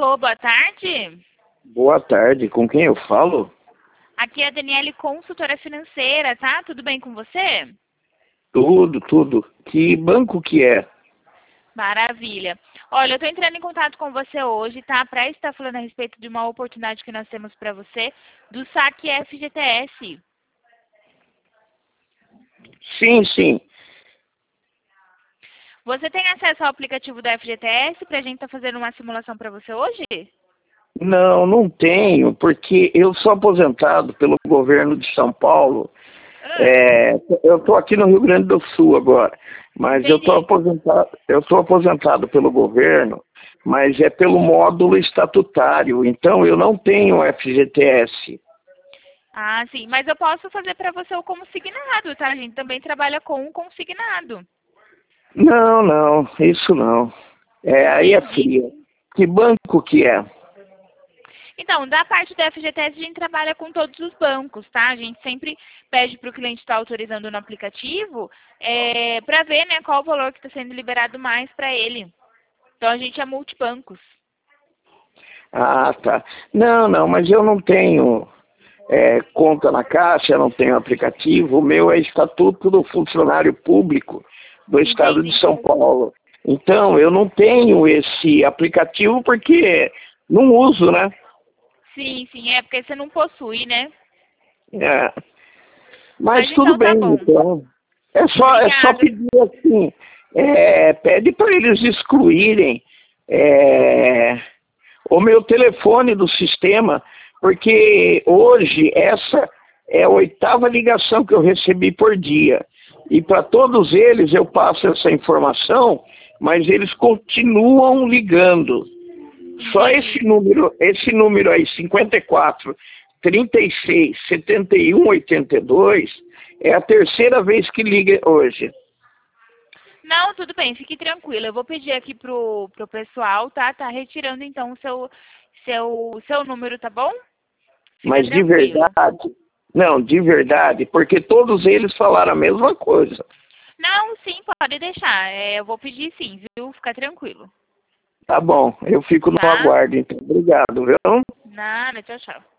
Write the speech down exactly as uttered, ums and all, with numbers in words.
Alô, boa tarde. Boa tarde, com quem eu falo? Aqui é a Daniele, consultora financeira, tá? Tudo bem com você? Tudo, tudo. Que banco que é? Maravilha. Olha, eu tô entrando em contato com você hoje, tá? Pra estar falando a respeito de uma oportunidade que nós temos pra você, do saque F G T S. Sim, sim. Você tem acesso ao aplicativo da F G T S pra gente estar fazendo uma simulação pra você hoje? Não, não tenho, porque eu sou aposentado pelo governo de São Paulo. Ah, É, eu estou aqui no Rio Grande do Sul agora, mas eu estou entendi. aposentado, eu estou aposentado pelo governo, mas é pelo módulo estatutário, então eu não tenho F G T S. Ah, sim. Mas eu posso fazer pra você o consignado, tá? A gente também trabalha com o consignado. Não, não, isso não. É, aí é Entendi. fria. Que banco que é? Então, da parte da F G T S, a gente trabalha com todos os bancos, tá? A gente sempre pede para o cliente estar autorizando no aplicativo é, para ver, né, qual o valor que está sendo liberado mais para ele. Então, a gente é multibancos. Ah, tá. Não, não, mas eu não tenho é, conta na Caixa, eu não tenho aplicativo. O meu é Estatuto do Funcionário Público do Estado de Entende? São Paulo. Então, eu não tenho esse aplicativo porque não uso, né? Sim, sim, é porque você não possui, né? É. Mas Mas tudo então tá bem, bom. então. É só, é só Obrigada. pedir assim, é, pede para eles excluírem é, o meu telefone do sistema, porque hoje essa é a oitava ligação que eu recebi por dia. E para todos eles eu passo essa informação, mas eles continuam ligando. Só esse Entendi. número, esse número aí, cinquenta e quatro, trinta e seis, setenta e um, oitenta e dois, é a terceira vez que liga hoje. Não, tudo bem, fique tranquila. Eu vou pedir aqui pro, pro pessoal, tá? Tá retirando então o seu, seu, seu número, tá bom? Fica Mas de tranquilo. verdade, não, de verdade, porque todos eles falaram a mesma coisa. Não, sim, pode deixar. É, eu vou pedir sim, viu? Fica tranquilo. Tá bom, eu fico no Tá? aguardo, então. Obrigado, viu? Nada, tchau, tchau.